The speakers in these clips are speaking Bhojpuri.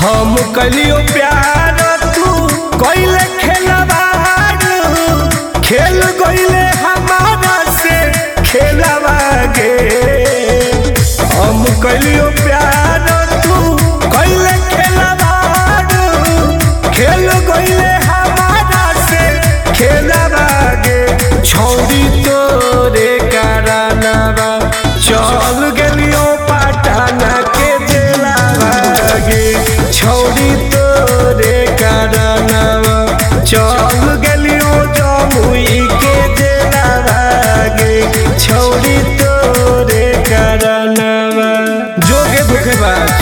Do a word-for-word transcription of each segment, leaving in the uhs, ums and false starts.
हम कलियो प्यार तू कइले खेलवाड़ खेल गइले हमारा से खेलवा गे। हम कलियो प्यार तू कइले खेलवाड़ खेल गइले हमारा से खेलवा गे। छौरी तोरे कारनावा चल गेलियो पटना के जेलवा गे। छौरी तोरे कारनावा चल गेलियो जमुई के जेलवा गे। छौरी तोरे कारनावा जोगे धोखेबाज।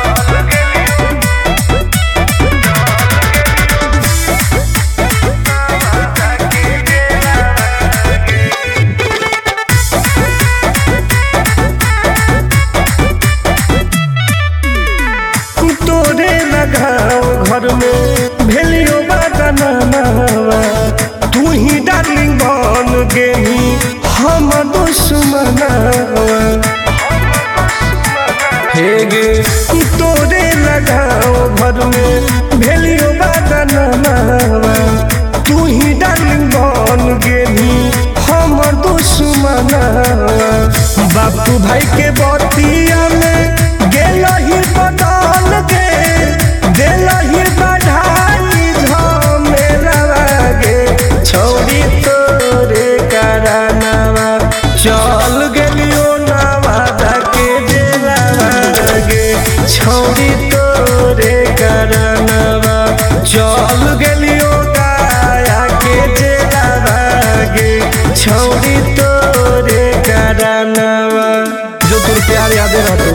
घर में भेलियो बदनामा तू ही डार्लिंग बन गेही हम दुश्मनवा। हे गे तोरे लगाओ घर में भेलियो बदनामा तू ही डार्लिंग बन गेही हम दुश्मनवा। बापू भाई के बतिया में गेलही बदल के देलही बढ़ाई झमेलवा गे। छौरी तोरे कारनावा चल गेलियो नवादा के जेलवा गे। छौरी तोरे कारनावा चल गेलियो गया के जेलवा गे। छौरी तोरे कारनावा जो तोर प्यार यादे रहतो।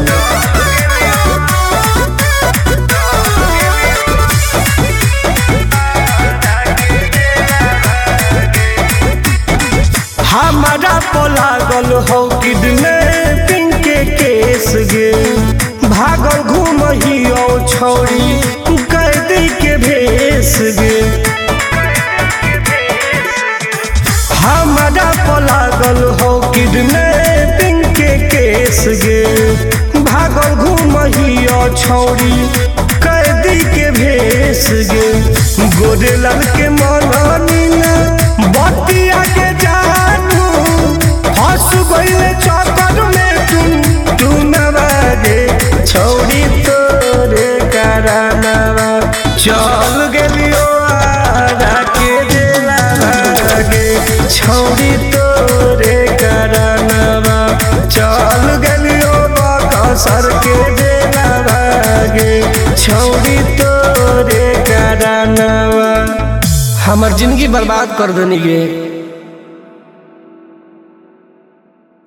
हमारा लागल हो किडनैपिंग के केस गे। भागल घूमहियो छौरी कैदी के भेस गे। हमारा लागल हो किडनैपिंग के केस गे। भागल घूमहियो छौरी कैदी के भेस गे। गोरेलाल के मननी ना बतिया के जानू फंस गइले चक्कर में तुम टुनवा गे। छौरी तोरे कारनावा चल गेलियो आरा के जेलवा गे। छौरी तोरे कारनावा चल गेलियो बक्सर के जेलवा गे। छौरी तोरे कारनावा हमर जिंदगी बर्बाद कर देनी गे।